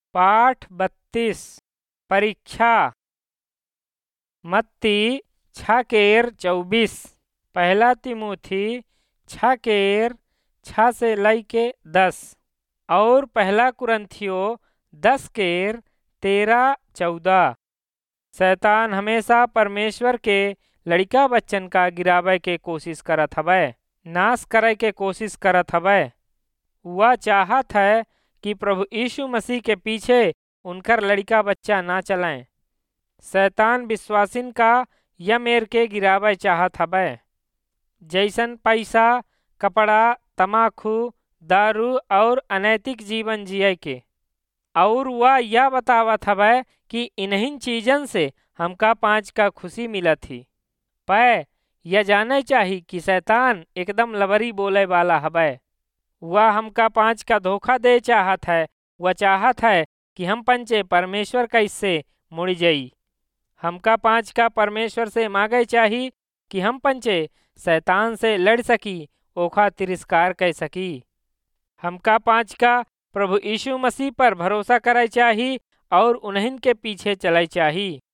पाठ 32 परीक्षा। मत्ती 6:24, पहला तिमोथी 6:6 से लैके 10 और पहला कुरंथियो 10:13-14। शैतान हमेशा परमेश्वर के लड़का बच्चन का गिरावे के कोशिश करत हवै, नाश करे के कोशिश करत हवै। वह चाहत है कि प्रभु यीशु मसीह के पीछे उनकर लड़का बच्चा ना चलें। शैतान विश्वासिन का यह मेर के गिरावे चाहत हवै, जैसन पैसा, कपड़ा, तमाखू, दारू और अनैतिक जीवन जिए के। और वह यह बतावत हवै कि इन्हीं चीजन से हमका 5 का खुशी मिलत ही। पै यह जाने चाही कि शैतान एकदम लबरी बोले वाला हवै। वह हमका 5 का धोखा दे चाहत है। वह चाहत है कि हम पंचे परमेश्वर कैसे मुड़ जाई। हमका 5 का परमेश्वर से मांगे चाही कि हम पंचे शैतान से लड़ सकी, ओखा तिरस्कार कर सकी। हमका 5 का प्रभु यीशु मसीह पर भरोसा करे चाही और उन्हीं के पीछे चले चाही।